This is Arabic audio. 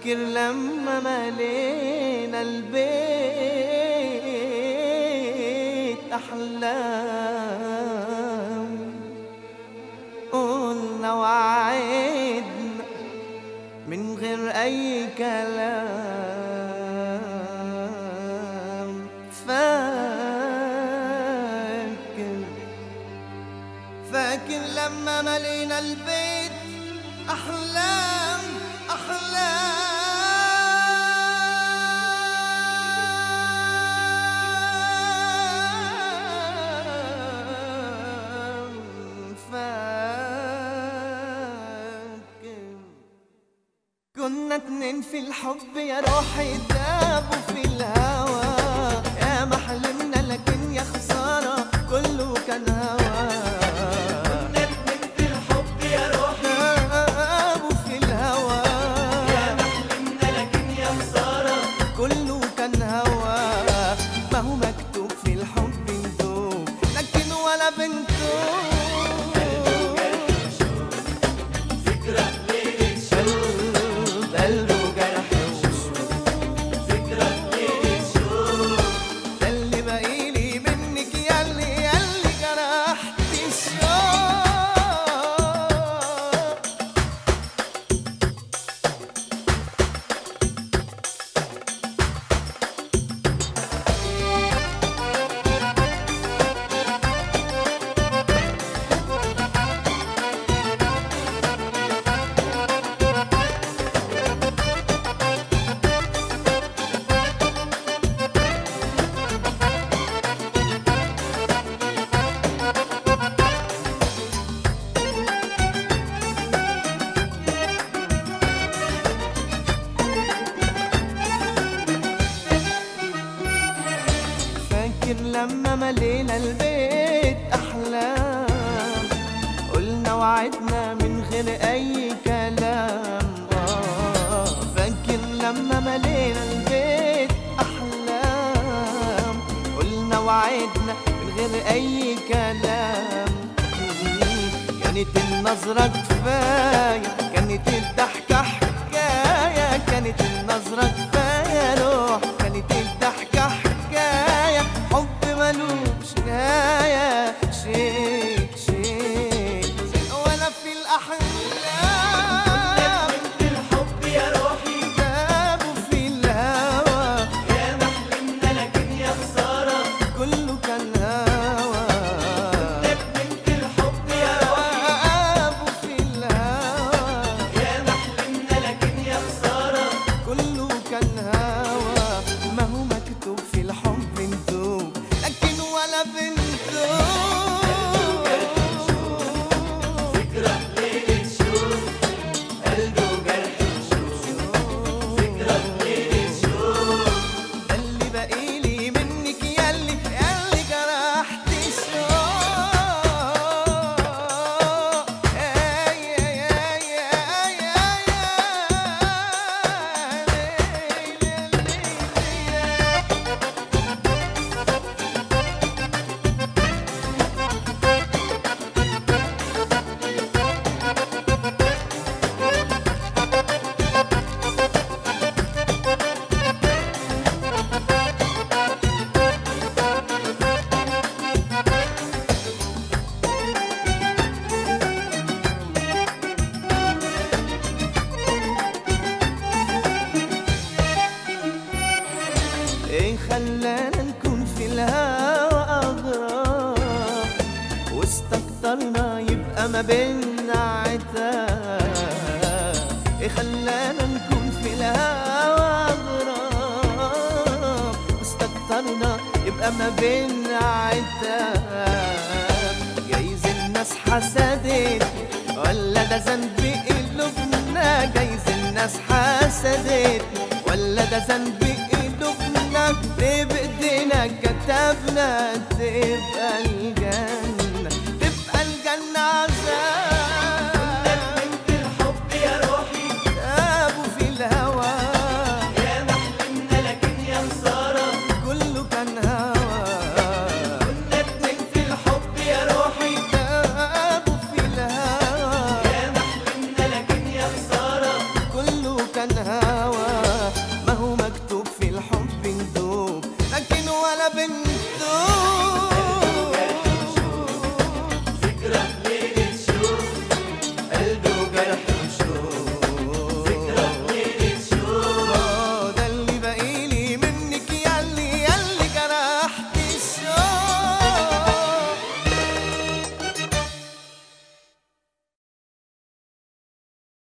فاكر لما ملينا البيت أحلام، قلنا وعدنا من غير أي كلام. فاكر لما ملينا البيت أحلام أحلام. كنا اتنين في الحب يا روحي دابوا في الهوى، يا ما حلمنا لكن يا خسارة كله كان هوى. كنا اتنين في الحب يا روحي دابوا في الهوى، يا ما حلمنا لكن يا خسارة كله كان هوى. ما هو مكتوب في الحب ندوب لكن ولا بنتوب. ذكرى ليلة شوق قلبه جرح وشوق، ذكرى ليلة شوق. ده اللي باقيلي منك ياللي جرحت الشوق. فاكر لما ملينا البيت أحلام، قلنا وعدنا من غير أي كلام. فاكر لما ملينا البيت أحلام، قلنا وعدنا من غير أي كلام. كانت النظرة كفاية، كانت الضحكة حكاية، كانت النظرة كفاية روح، كانت الضحكة حكاية. حب ملوش نهاية، شيء ولا في الأحلام. في الحب يا روحي دابوا في الهوى، يا ما حلمنا لكن يا خسارة كله كان هوى. اتنين في الحب يا روحي دابوا في الهوى، يا ما حلمنا لكن يا خسارة كله كان هوى. ما هو مكتوب في الحب ندوب لكن ولا بنتوب. ذكرى ليلة شوق قلبه جرح وشوق. ذكرى ليلة شوق ده اللي باقيلي منك ياللي جرحت الشوق. ايه خلانا نكون في الهوى اغراب، واستكترنا يبقى ما بينا عتاب. ايه خلانا نكون في الهوى اغراب، واستكترنا يبقى ما بينا عتاب. جايز الناس حسدت ولا ده ذنب قلوبنا، جايز الناس حسدت ولا ده ذنب قلوبنا. ليه بإيدينا كتبنا تبقى الجنة.